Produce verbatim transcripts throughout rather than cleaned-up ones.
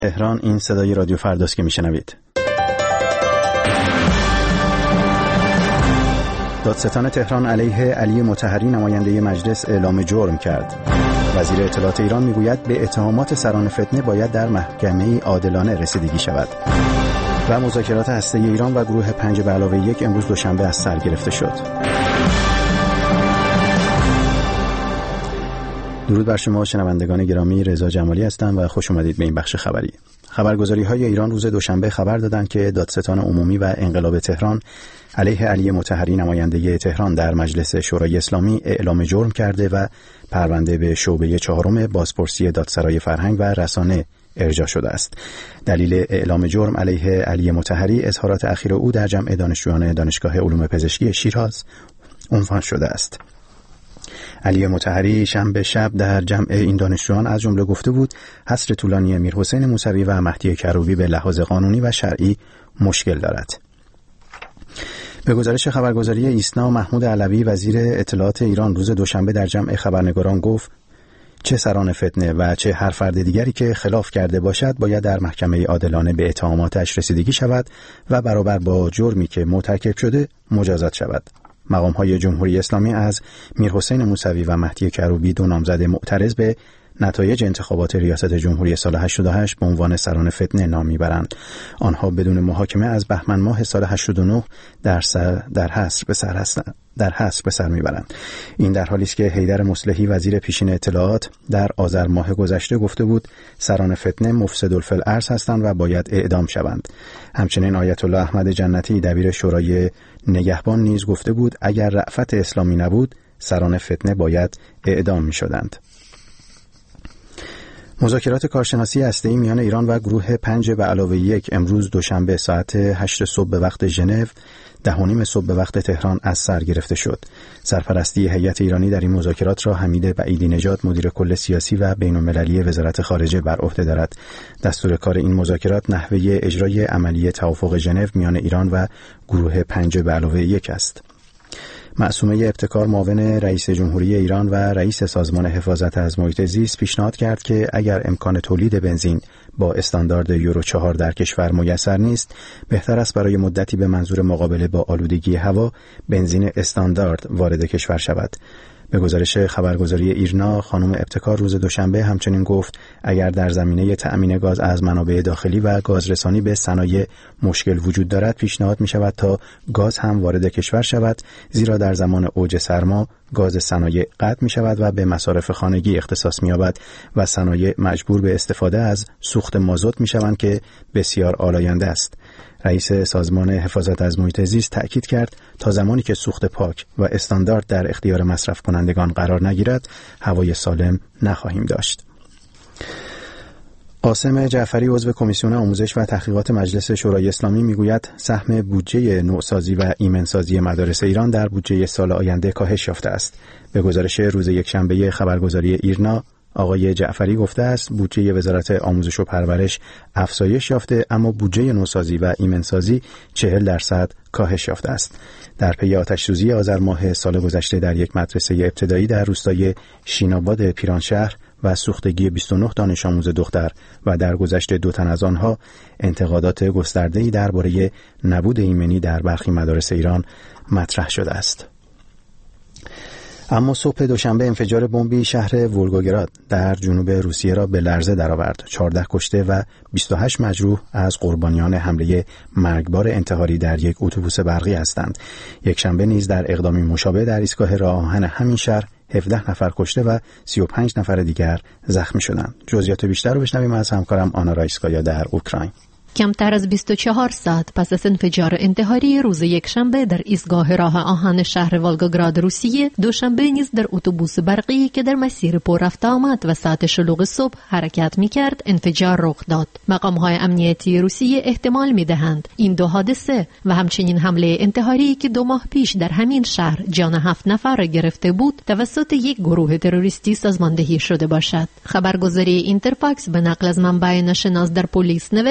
تهران، این صدای رادیو فرداست که میشنوید. دادستان تهران علیه علی مطهری نماینده مجلس اعلام جرم کرد. وزیر اطلاعات ایران میگوید به اتهامات سران فتنه باید در محکمه عادلانه رسیدگی شود. و مذاکرات هسته‌ای ایران و گروه پنج به علاوه یک امروز دوشنبه از سر گرفته شد. درود بر شما شنوندگان گرامی، رضا جمالی هستم و خوش اومدید به این بخش خبری. خبرگزاری‌های ایران روز دوشنبه خبر دادند که دادستان عمومی و انقلاب تهران علیه علی مطهری نماینده تهران در مجلس شورای اسلامی اعلام جرم کرده و پرونده به شعبه چهارم بازپرسی دادسرای فرهنگ و رسانه ارجاع شده است. دلیل اعلام جرم علیه علی مطهری اظهارات اخیر او در جمع دانشجویان دانشگاه علوم پزشکی شیراز عنوان شده است. علی مطهری شنبه شب در جمع این دانشجویان از جمله گفته بود حصر طولانی میرحسین موسوی و مهدی کروبی به لحاظ قانونی و شرعی مشکل دارد. به گزارش خبرگزاری ایسنا، محمود علوی وزیر اطلاعات ایران روز دوشنبه در جمع خبرنگاران گفت چه سران فتنه و چه هر فرد دیگری که خلاف کرده باشد باید در محکمه عادلانه به اتهاماتش رسیدگی شود و برابر با جرمی که مرتکب شده مجازات شود. مقام‌های جمهوری اسلامی از میرحسین موسوی و مهدی کروبی، دو نامزد معترض به نتایج انتخابات ریاست جمهوری سال هشتاد و هشت به عنوان سران فتنه نام میبرند. آنها بدون محاکمه از بهمن ماه سال هشتاد و نه در سر در حصر به سر هستند. در حصر به سر میبرند. این در حالی است که حیدر مصلحی وزیر پیشین اطلاعات در آذر ماه گذشته گفته بود سران فتنه مفسد الفی‌الارض هستند و باید اعدام شوند. همچنین آیت الله احمد جنتی دبیر شورای نگهبان نیز گفته بود اگر رأفت اسلامی نبود سران فتنه باید اعدام میشدند. مذاکرات کارشناسی هسته‌ای میان ایران و گروه پنج به علاوه یک امروز دوشنبه ساعت هشت صبح به وقت ژنو، ده و نیم صبح به وقت تهران از سر گرفته شد. سرپرستی هیئت ایرانی در این مذاکرات را حمید بعیدی نژاد مدیر کل سیاسی و بین‌المللی وزارت خارجه بر عهده دارد. دستور کار این مذاکرات نحوه اجرای عملی توافق ژنو میان ایران و گروه پنج به علاوه یک است. معصومه ابتکار معاون رئیس جمهوری ایران و رئیس سازمان حفاظت از محیط زیست پیشنهاد کرد که اگر امکان تولید بنزین با استاندارد یورو چهار در کشور میسر نیست، بهتر است برای مدتی به منظور مقابله با آلودگی هوا بنزین استاندارد وارد کشور شود. به گزارش خبرگزاری ایرنا، خانم ابتکار روز دوشنبه همچنین گفت اگر در زمینه تأمین گاز از منابع داخلی و گازرسانی به صنایع مشکل وجود دارد، پیشنهاد می شود تا گاز هم وارد کشور شود، زیرا در زمان اوج سرما گاز صنایع قطع می شود و به مصارف خانگی اختصاص می یابد و صنایع مجبور به استفاده از سوخت مازوت می شوند که بسیار آلاینده است. رئیس سازمان حفاظت از محیط زیست تأکید کرد تا زمانی که سوخت پاک و استاندارد در اختیار مصرف کنندگان قرار نگیرد، هوای سالم نخواهیم داشت. قاسم جعفری عضو کمیسیون آموزش و تحقیقات مجلس شورای اسلامی میگوید سهم بودجه نوسازی و ایمنسازی مدارس ایران در بودجه سال آینده کاهش یافته است. به گزارش روز یکشنبه خبرگزاری ایرنا، آقای جعفری گفته است بودجه وزارت آموزش و پرورش افزایش یافته اما بودجه نوسازی و ایمنسازی چهل درصد کاهش یافته است. در پی آتش‌سوزی آذر ماه سال گذشته در یک مدرسه ابتدایی در روستای شیناباد پیرانشهر و سوختگی بیست و نه دانش آموز دختر و در گذشت دو تن از آنها، انتقادات گسترده‌ای درباره نبود ایمنی در برخی مدارس ایران مطرح شده است. اما صبح دوشنبه انفجار بمبی شهر ولگوگراد در جنوب روسیه را به لرزه درآورد. چهارده کشته و بیست و هشت مجروح از قربانیان حمله مرگبار انتحاری در یک اتوبوس برقی هستند. یک شنبه نیز در اقدامی مشابه در ایستگاه راه آهن همین شهر هفده نفر کشته و سی و پنج نفر دیگر زخمی شدند. جزئیات بیشتر رو بشنویم از همکارم آنا رایسکایا در اوکراین. کمتر از بیست و چهار ساعت پس از انفجار انتحاری روز یکشنبه در ایستگاه راه آهن شهر ولگوگراد روسیه، دوشنبه نیز در اتوبوس برقی که در مسیر پر رفت آمد و ساعت شلوغ صبح حرکت می‌کرد انفجار رخ داد. مقام‌های امنیتی روسیه احتمال می‌دهند این دو حادثه و همچنین حمله انتحاری که دو ماه پیش در همین شهر جان هفت نفر را گرفته بود توسط یک گروه تروریستی سازماندهی شده باشد. خبرگزاری اینترفاکس به نقل از منبع ناشناس در پلیس نوشت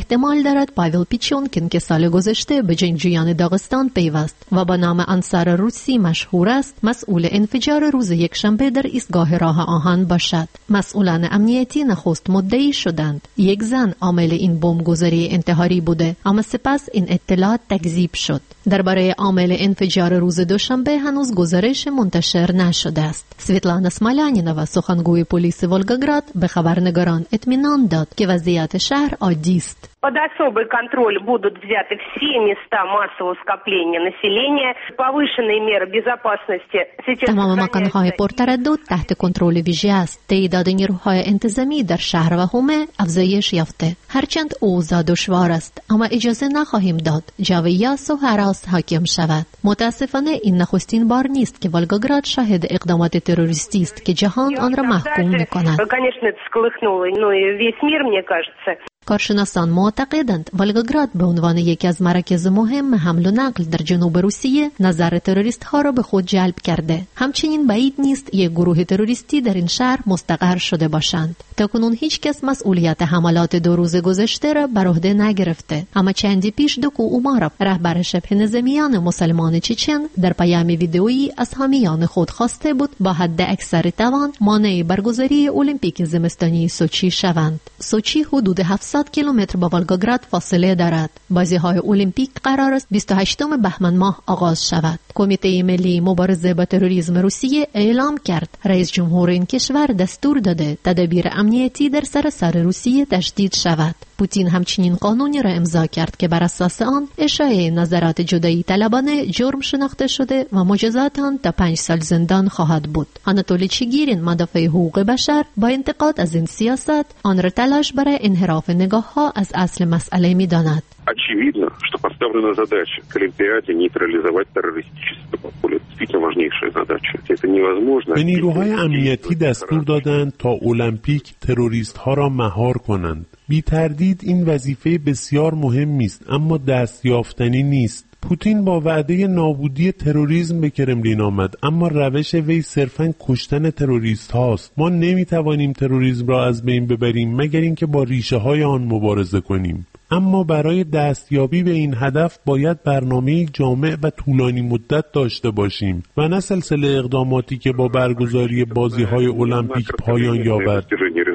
احتمال دارد پاول پیچونکین که سال گذشته به جنگجویان داغستان پیوست و با نام انصار روسی مشهور است، مسئول انفجار روز یکشنبه در ایستگاه راه آهن باشد. مسئولان امنیتی نخست مدعی شدند یک زن عامل این بمبگذاری انتحاری بوده، اما سپس این اطلاعات تکذیب شد. درباره عامل انفجار روز دوشنبه هنوز گزارش منتشر نشده است. سویتلانا اسمالянина، سخنگوی پلیس ولگاگراد، به خبرنگاران اطمینان داد که وضعیت شهر عادی است. Под особый контроль будут взяты все места массового скопления населения, повышенные меры безопасности. تمام مکان‌های پرتردد تحت کنترل ویژه است. تعداد نیروهای انتظامی در شهر و حومه افزایش یافته. هرچند اوضاع دشوار است، اما اجازه نخواهیم داد جو یأس و هراس حاکم شود. متاسفانه این نخستین بار نیست که ولگاگراد شاهد اقدامات تروریستی است که جهان آن را محکوم می‌کند. Конечно, это всколыхнуло, ну и весь мир, мне кажется. کارشناسان معتقدند ولگاگراد به عنوان یکی از مراکز مهم حمل و نقل در جنوب روسیه نظر تروریست ها را به خود جلب کرده. همچنین بعید نیست یک گروه تروریستی در این شهر مستقر شده باشند. تاکنون هیچ کس مسئولیت حملات دو روز گذشته را بر عهده نگرفته، اما چندی پیش دوکو اومارov، رهبر شبه نظامیان مسلمان چچن، در پیام ویدئویی از حامیان خود خواسته بود با حد اکثر توان مانع برگزاری المپیک زمستانی سوچی شوند. سوچی حدود هفتصد کیلومتر با ولگاگراد فاصله دارد. بازی‌های المپیک قرار است بیست و هشتم بهمن ماه آغاز شود. کمیته ملی مبارزه با تروریسم روسیه اعلام کرد رئیس جمهور این کشور دستور داده تدابیر امنیتی در سراسر روسیه تشدید شود. پوتین همچنین قانونی را امضا کرد که بر اساس آن اشاعه نظرات جدایی طلبانه جرم شناخته شده و مجازات آن تا پنج سال زندان خواهد بود. آناتولی چیگیرین، مدافع حقوق بشر، با انتقاد از این سیاست آن را تلاش برای انحراف نگاه‌ها از اصل مسئله می‌داند. Очевидно, что поставлена задача к Олимпиаде нейтрализовать террористическое подполье. Это действительно важнейшая задача. Это невозможно. به نیروهای امنیتی دستور دادند تا المپیک تروریست ها را مهار کنند. بی تردید این وظیفه بسیار مهمی است، اما دستیافتنی نیست. پوتین با وعده نابودی تروریسم به کرملین آمد، اما روش وی صرفاً کشتن تروریست هاست. ما نمیتوانیم تروریسم را از بین ببریم مگر اینکه با ریشه های آن مبارزه کنیم. اما برای دستیابی به این هدف باید برنامه جامع و طولانی مدت داشته باشیم و نه سلسله اقداماتی که با برگزاری بازی‌های المپیک پایان یابد.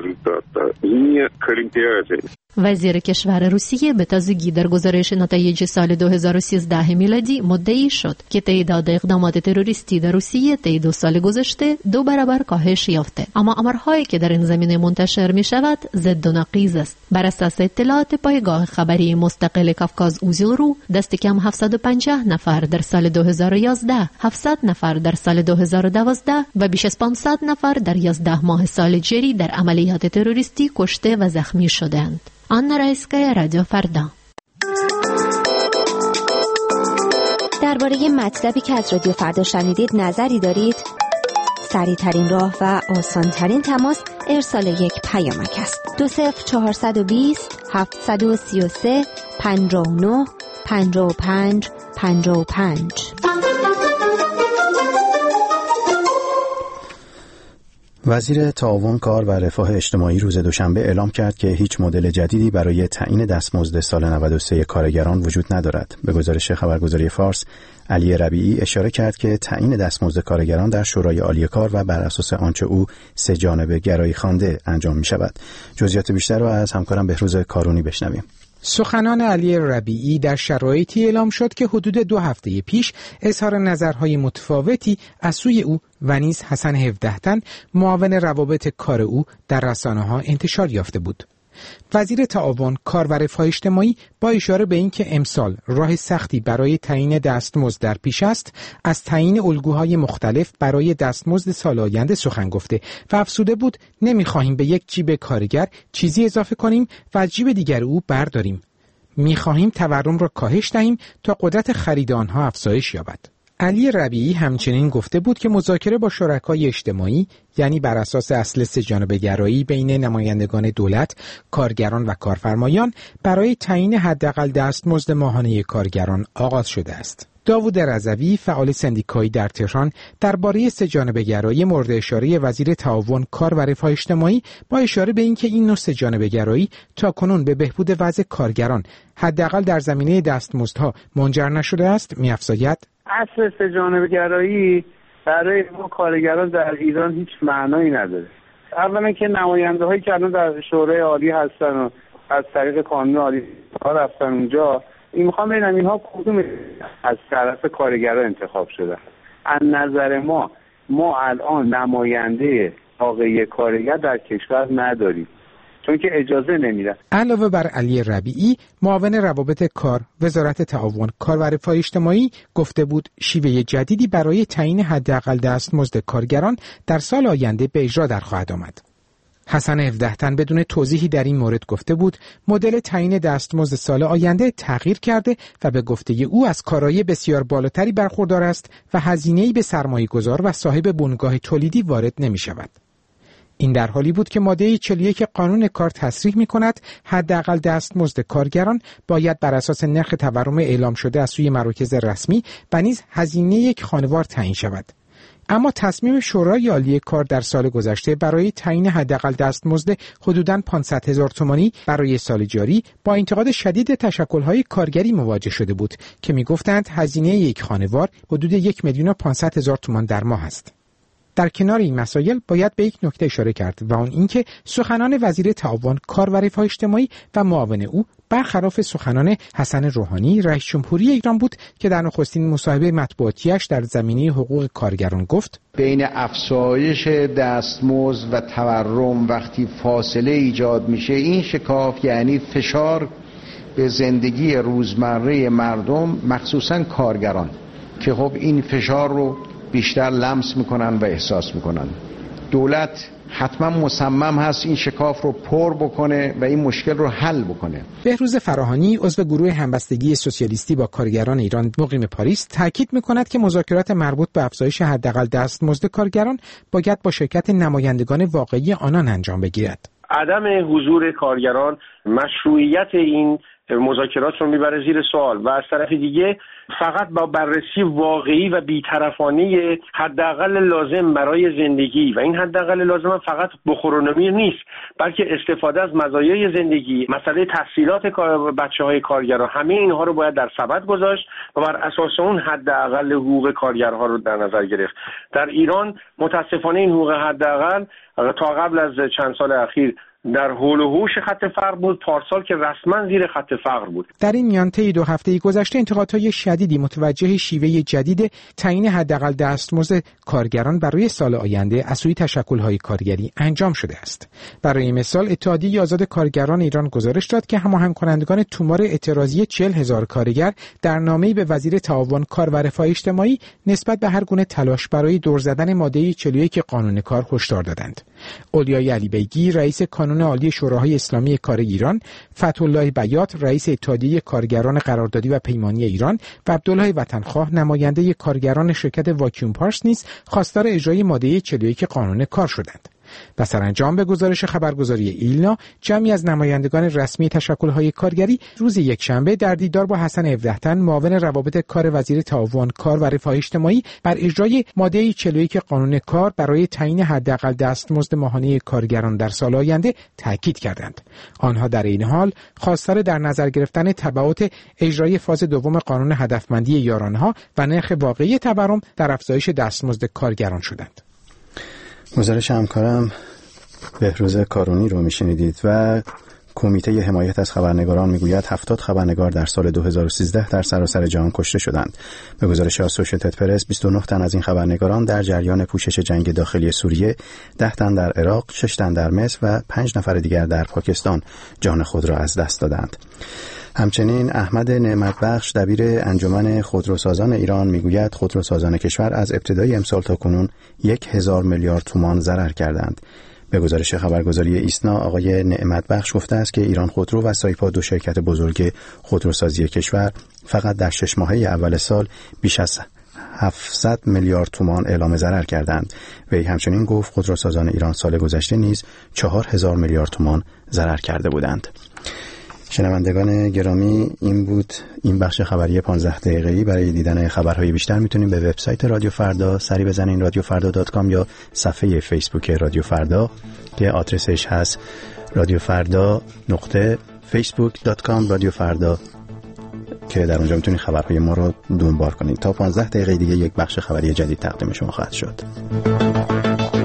وزیر کشور روسیه به تازگی در گزارش نتایج سال دو هزار و سیزده میلادی مدعی شد که تعداد اقدامات تروریستی در روسیه طی دو سال گذشته دو برابر کاهش یافته، اما آمارهایی که در این زمینه منتشر می شود ضد و نقیض است. بر اساس اطلاعات پایگاه خبری مستقل کافکاز اوزیلرو، دست کم هفتصد و پنجاه نفر در سال دو هزار و یازده، هفتصد نفر در سال دو هزار و دوازده و بیش از پانصد نفر در یازده ماه سال جاری در عملیات تروریستی کشته و زخمی شدند. آنا رایسکایا، رادیو فردا. درباره مطلبی که از رادیو فردا شنیدید نظری دارید؟ سریع ترین راه و آسان ترین تماس ارسال یک پیامک است. دو صفر چهارصد و بیست هفتصد و سی و سه پنجاه و نه پنجاه و پنج پنجاه و پنج. وزیر تعاون، کار و رفاه اجتماعی روز دوشنبه اعلام کرد که هیچ مدل جدیدی برای تعیین دستمزد سال نود و سه کارگران وجود ندارد. به گزارش خبرگزاری فارس، علی ربیعی اشاره کرد که تعیین دستمزد کارگران در شورای عالی کار و بر اساس آنچه او سه جانبه گرایی خوانده انجام می شود. جزئیات بیشتر را از همکارم بهروز کارونی بشنویم. سخنان علی ربیعی در شرایطی اعلام شد که حدود دو هفته پیش اظهار نظرهای متفاوتی از سوی او و نیز حسن هفده تن، معاون روابط کار او، در رسانه‌ها انتشار یافته بود. وزیر تعاون، کار و رفاه اجتماعی با اشاره به اینکه امسال راه سختی برای تعیین دستمزد در پیش است، از تعیین الگوهای مختلف برای دستمزد سال آینده سخن گفته و افزوده بود نمی‌خواهیم به یک جیب کارگر چیزی اضافه کنیم و از جیب دیگر او برداریم. می‌خواهیم تورم را کاهش دهیم تا قدرت خرید آنها افزایش یابد. علی ربیعی همچنین گفته بود که مذاکره با شرکای اجتماعی، یعنی بر اساس اصل سه جانبه گرایی بین نمایندگان دولت، کارگران و کارفرمایان، برای تعیین حداقل دستمزد ماهانه کارگران آغاز شده است. داوود رضوی فعال سندیکایی در تهران درباره سه‌جانبه‌گرایی مورد اشاره وزیر تعاون، کار و رفاه اجتماعی با اشاره به اینکه این نوع سه‌جانبه‌گرایی تاکنون به بهبود وضع کارگران حداقل در زمینه دستمزدها منجر نشده است می‌افزاید: اصل سه‌جانبه‌گرایی برای ما کارگران در ایران هیچ معنایی نداره. اولا که نماینده‌هایی که الان در شورای عالی هستن و از طریق قانون عالی کار رفتن اونجا، این میخوام ببینم اینها کدوم از طرف کارگران انتخاب شده. از نظر ما ما الان نماینده واقعی کارگر در کشور نداریم، چون که اجازه نمیده. علاوه بر علی ربیعی، معاون روابط کار، وزارت تعاون، کار و رفاه اجتماعی گفته بود شیوه جدیدی برای تعیین حداقل دستمزد کارگران در سال آینده به اجرا در خواهد آمد. حسن هفده تن بدون توضیحی در این مورد گفته بود مدل تعیین دستمزد سال آینده تغییر کرده و به گفته او از کارایی بسیار بالاتری برخوردار است و هزینه‌ای به سرمایه‌گذار و صاحب بنگاه تولیدی وارد نمی‌شود. این در حالی بود که ماده چهل و یک قانون کار تصریح می‌کند حداقل دستمزد کارگران باید بر اساس نرخ تورم اعلام شده از سوی مراکز رسمی و نیز هزینه یک خانوار تعیین شود. اما تصمیم شورای عالی کار در سال گذشته برای تعیین حداقل دستمزد حدوداً پانصد هزار تومانی برای سال جاری با انتقاد شدید تشکل‌های کارگری مواجه شده بود که می‌گفتند هزینه یک خانوار حدود یک میلیون و پانصد هزار تومان در ماه است. در کنار این مسائل باید به یک نکته اشاره کرد و آن اینکه سخنان وزیر تعاون، کار و رفاه اجتماعی و معاون او برخلاف سخنان حسن روحانی رئیس جمهوری ایران بود که در نخستین مصاحبه مطبوعاتیش در زمینه حقوق کارگران گفت: بین افزایش دستمزد و تورم وقتی فاصله ایجاد میشه، این شکاف یعنی فشار به زندگی روزمره مردم، مخصوصا کارگران، که خب این فشار رو بیشتر لمس میکنن و احساس میکنن. دولت حتما مصمم هست این شکاف رو پر بکنه و این مشکل رو حل بکنه. بهروز فراهانی عضو گروه همبستگی سوسیالیستی با کارگران ایران مقیم پاریس تاکید میکند که مذاکرات مربوط به افزایش حداقل دستمزد کارگران باید با شرکت نمایندگان واقعی آنان انجام بگیرد. عدم حضور کارگران مشروعیت این مذاکرات رو میبره زیر سوال و از طرف دیگه فقط با بررسی واقعی و بی‌طرفانه حداقل لازم برای زندگی و این حداقل لازم فقط بخورونومی نیست، بلکه استفاده از مزایای زندگی، مسئله تحصیلات بچه‌های کارگران، همه اینها رو باید در سبد گذاشت و بر اساس اون حداقل حقوق کارگرها رو در نظر گرفت. در ایران متاسفانه این حقوق حداقل تا قبل از چند سال اخیر در حول و حوش خط فقر بود، پارسال که رسما زیر خط فقر بود. در این میان طی دو هفته گذشته انتقادهای شدیدی متوجه شیوه جدید تعیین حداقل دستمزد کارگران برای سال آینده از سوی تشکل‌های کارگری انجام شده است. برای مثال اتحادیه آزاد کارگران ایران گزارش داد که هماهنگ کنندگان تومار اعتراضی چهل هزار کارگر در نامه‌ای به وزیر تعاون، کار و رفاه اجتماعی نسبت به هر گونه تلاش برای دور زدن ماده چهل و یک قانون کار هشدار دادند. اولیای علی بیگی رئیس کانون عالی شوراهای اسلامی کار ایران، فتح‌الله بیات رئیس اتحادیه کارگران قراردادی و پیمانی ایران و عبدالله وطنخواه نماینده کارگران شرکت واکیوم پارس نیز خواستار اجرای ماده چهل و یک قانون کار شدند. و سرانجام به گزارش خبرگزاری ایلنا جمعی از نمایندگان رسمی تشکل‌های کارگری روز یکشنبه در دیدار با حسن هفده تن معاون روابط کار وزیر تعاون، کار و رفاه اجتماعی بر اجرای ماده چهل و یک قانون کار برای تعیین حداقل دستمزد ماهانه کارگران در سال آینده تاکید کردند. آنها در این حال خواستار در نظر گرفتن تبعات اجرای فاز دوم قانون هدفمندی یارانه‌ها و نرخ واقعی تورم در افزایش دستمزد کارگران شدند. گزارش همکارم بهروز کارونی رو میشنیدید و کمیته حمایت از خبرنگاران میگوید هفتاد خبرنگار در سال دو هزار و سیزده در سراسر جهان کشته شدند. به گزارش اسوشیتد پرس بیست و نه تن از این خبرنگاران در جریان پوشش جنگ داخلی سوریه، ده تن در عراق، شش تن در مصر و پنج نفر دیگر در پاکستان جان خود را از دست دادند. همچنین احمد نعمتبخش دبیر انجمن خودروسازان ایران میگوید خودروسازان کشور از ابتدای امسال تا کنون یک هزار میلیارد تومان ضرر کردند. به گزارش خبرگزاری ایسنا آقای نعمتبخش گفته است که ایران خودرو و سایپا دو شرکت بزرگ خودروسازی کشور فقط در شش ماهه اول سال بیش از هفتصد میلیارد تومان اعلام ضرر کردند. وی همچنین گفت خودروسازان ایران سال گذشته نیز چهار هزار میلیارد تومان ضرر کرده بودند. شنوندگان گرامی، این بود این بخش خبری پانزده دقیقه‌ای. برای دیدن خبرهای بیشتر میتونید به وبسایت رادیو فردا سری بزنین، رادیو فردا دات کام، یا صفحه فیسبوک رادیو فردا که آدرسش هست رادیو فردا نقطه فیسبوک دات کام رادیو فردا، که در اونجا میتونید خبرهای ما رو دنبال کنید. تا پانزده دقیقه دیگه یک بخش خبری جدید تقدیم شما خواهد شد.